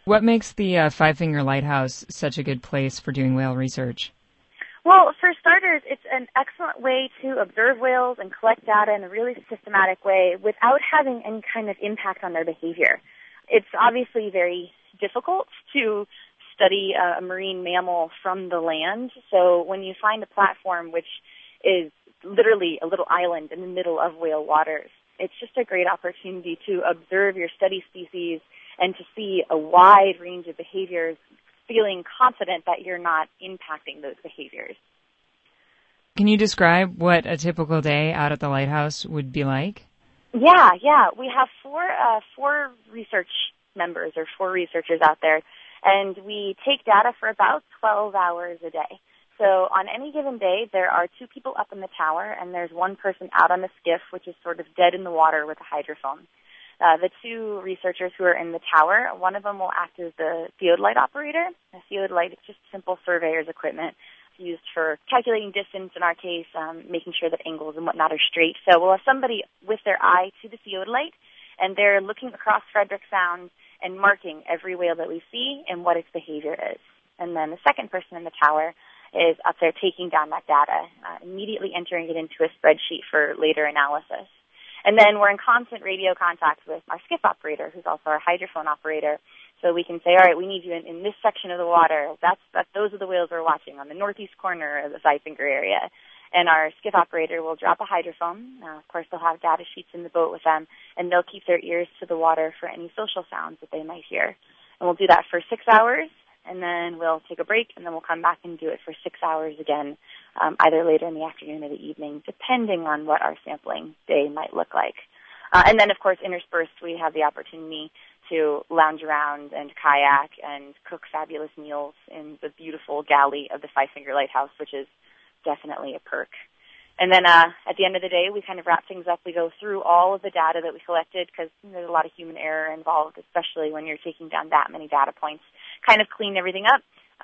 What makes the Five Finger Lighthouse such a good place for doing whale research? Well, for starters, it's an excellent way to observe whales and collect data in a really systematic way without having any kind of impact on their behavior. It's obviously very difficult to study a marine mammal from the land, so when you find a platform which is literally a little island in the middle of whale waters, it's just a great opportunity to observe your study species and to see a wide range of behaviors, feeling confident that you're not impacting those behaviors. Can you describe what a typical day out at the lighthouse would be like? Yeah. We have four research members or four researchers out there, and we take data for about 12 hours a day. So on any given day, there are two people up in the tower, and there's one person out on the skiff, which is sort of dead in the water with a hydrophone. The two researchers who are in the tower, one of them will act as the theodolite operator. A theodolite is just simple surveyor's equipment used for calculating distance, in our case, making sure that angles and whatnot are straight. So we'll have somebody with their eye to the theodolite, and they're looking across Frederick Sound and marking every whale that we see and what its behavior is. And then the second person in the tower is up there taking down that data, immediately entering it into a spreadsheet for later analysis. And then we're in constant radio contact with our skiff operator, who's also our hydrophone operator. So we can say, all right, we need you in this section of the water. Those are the whales we're watching on the northeast corner of the Five Finger area. And our skiff operator will drop a hydrophone. Of course, they'll have data sheets in the boat with them, and they'll keep their ears to the water for any social sounds that they might hear. And we'll do that for 6 hours, and then we'll take a break, and then we'll come back and do it for 6 hours again, either later in the afternoon or the evening, depending on what our sampling day might look like. And then, of course, interspersed, we have the opportunity to lounge around and kayak and cook fabulous meals in the beautiful galley of the Five Finger Lighthouse, which is definitely a perk. And then at the end of the day, we kind of wrap things up. We go through all of the data that we collected because there's a lot of human error involved, especially when you're taking down that many data points. Kind of clean everything up,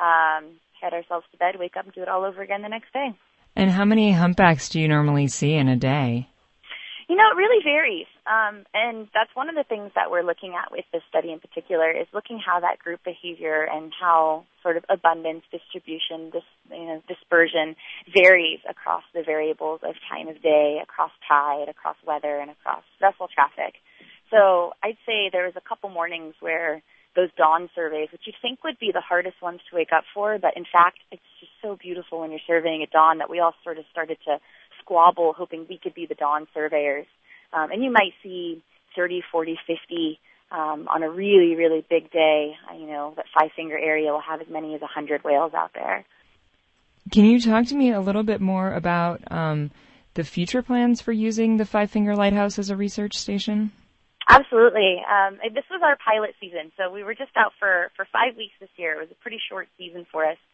head ourselves to bed, wake up, and do it all over again the next day. And how many humpbacks do you normally see in a day? You know, it really varies. And that's one of the things that we're looking at with this study in particular is looking how that group behavior and how sort of abundance, distribution, dispersion varies across the variables of time of day, across tide, across weather, and across vessel traffic. So I'd say there was a couple mornings where those dawn surveys, which you'd think would be the hardest ones to wake up for, but in fact, it's just so beautiful when you're surveying at dawn that we all sort of started to squabble, hoping we could be the dawn surveyors. And you might see 30, 40, 50 on a really, really big day. That Five Finger area will have as many as 100 whales out there. Can you talk to me a little bit more about the future plans for using the Five Finger Lighthouse as a research station? Absolutely. This was our pilot season, so we were just out for 5 weeks this year. It was a pretty short season for us,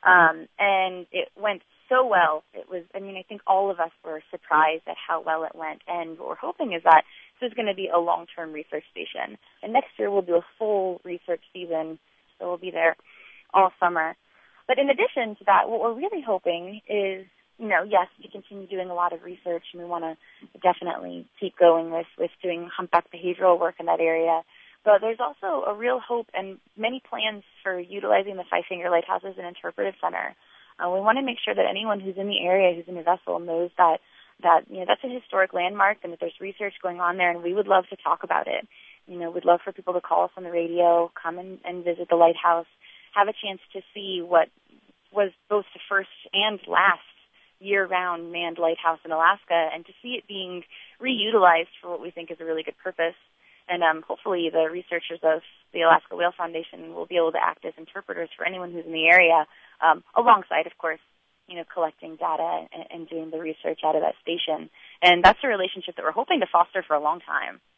and it went so well. I think all of us were surprised at how well it went, and what we're hoping is that this is going to be a long-term research station. And next year we'll do a full research season, so we'll be there all summer. But in addition to that, what we're really hoping is, yes, to continue doing a lot of research, and we want to definitely keep going with doing humpback behavioral work in that area. But there's also a real hope and many plans for utilizing the Five Finger Lighthouse as an interpretive center. We want to make sure that anyone who's in the area, who's in a vessel, knows that that's a historic landmark and that there's research going on there, and we would love to talk about it. We'd love for people to call us on the radio, come and visit the lighthouse, have a chance to see what was both the first and last year-round manned lighthouse in Alaska, and to see it being reutilized for what we think is a really good purpose. And hopefully the researchers of the Alaska Whale Foundation will be able to act as interpreters for anyone who's in the area, alongside, of course, collecting data and doing the research out of that station. And that's a relationship that we're hoping to foster for a long time.